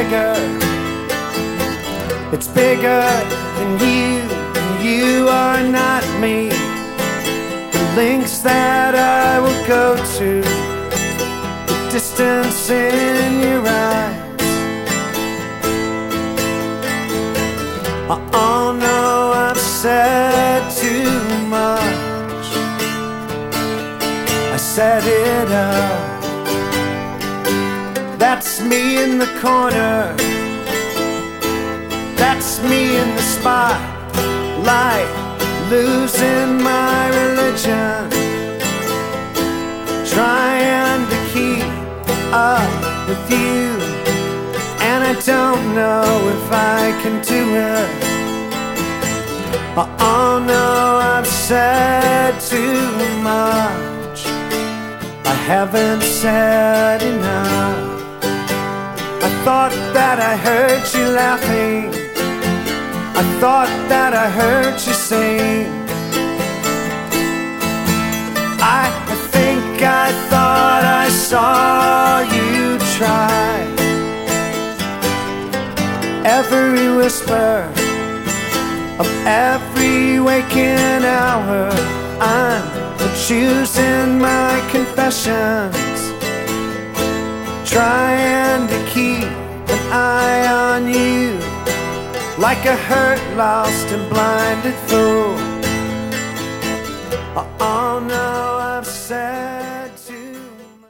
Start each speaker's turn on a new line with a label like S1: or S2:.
S1: bigger. It's bigger than you, and you are not me. The lengths that I will go to, the distance in your eyes. Oh no, I've said too much. I set it up. That's me in the corner. That's me in the spotlight, losing my religion, trying to keep up with you, and I don't know if I can do it. Oh no, I've said too much. I haven't said enough. I thought that I heard you laughing. I thought that I heard you sing. I think I thought I saw you try. Every whisper of every waking hour, I'm choosing my confessions, trying to keep an eye on you, like a hurt, lost and blinded fool. Oh no, I've said